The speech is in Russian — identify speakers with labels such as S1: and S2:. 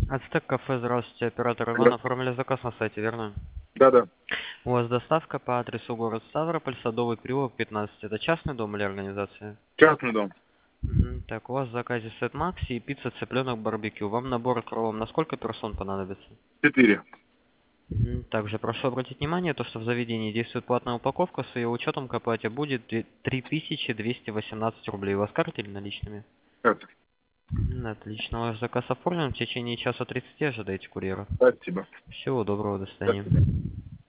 S1: Ацтек кафе, здравствуйте, оператор Иван.
S2: Да,
S1: Оформили заказ на сайте, верно?
S2: да.
S1: У вас доставка по адресу город Ставрополь, Садовый переулок, 15. Это частный дом или организация?
S2: Частный дом.
S1: Так, у вас в заказе сет Макси и пицца цыпленок барбекю. Вам набор кролом на сколько персон понадобится?
S2: 4.
S1: Также прошу обратить внимание, то, что в заведении действует платная упаковка, с ее учетом к оплате будет 3218 рублей. У вас картой или наличными?
S2: Это.
S1: Отлично, ваш заказ оформлен. В течение часа 30 ожидайте курьера.
S2: Спасибо.
S1: Всего доброго, до
S2: До
S1: свидания.
S2: свидания.